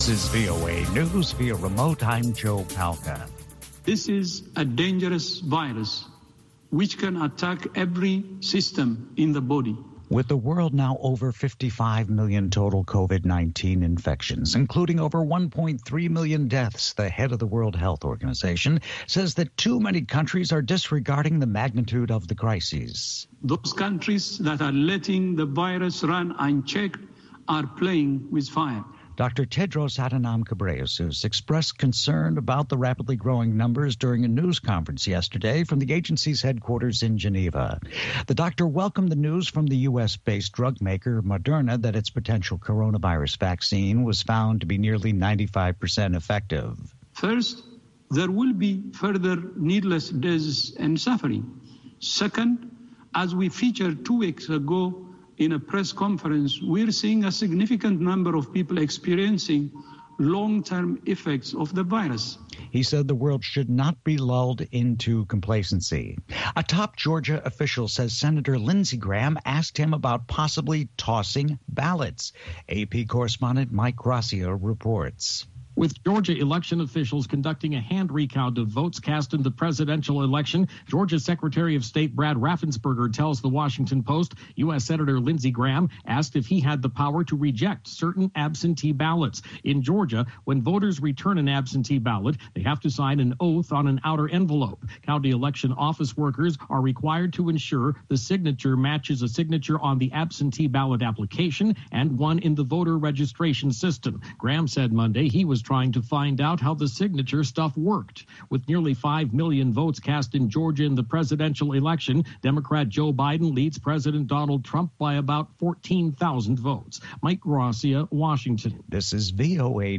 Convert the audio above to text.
This is VOA News via remote. I'm Joe Palca. This is a dangerous virus which can attack every system in the body. With the world now over 55 million total COVID-19 infections, including over 1.3 million deaths, the head of the World Health Organization says that too many countries are disregarding the magnitude of the crises. Those countries that are letting the virus run unchecked are playing with fire. Dr. Tedros Adhanom Ghebreyesus expressed concern about the rapidly growing numbers during a news conference yesterday from the agency's headquarters in Geneva. The doctor welcomed the news from the U.S.-based drug maker Moderna that its potential coronavirus vaccine was found to be nearly 95% effective. First, there will be further needless deaths and suffering. Second, as we featured 2 weeks ago, in a press conference, we're seeing a significant number of people experiencing long-term effects of the virus. He said the world should not be lulled into complacency. A top Georgia official says Senator Lindsey Graham asked him about possibly tossing ballots. AP correspondent Mike Gracia reports. With Georgia election officials conducting a hand recount of votes cast in the presidential election, Georgia Secretary of State Brad Raffensperger tells the Washington Post U.S. Senator Lindsey Graham asked if he had the power to reject certain absentee ballots. In Georgia, when voters return an absentee ballot, they have to sign an oath on an outer envelope. County election office workers are required to ensure the signature matches a signature on the absentee ballot application and one in the voter registration system. Graham said Monday he was trying to find out how the signature stuff worked. With nearly 5 million votes cast in Georgia in the presidential election, Democrat Joe Biden leads President Donald Trump by about 14,000 votes. Mike Gracia, Washington. This is VOA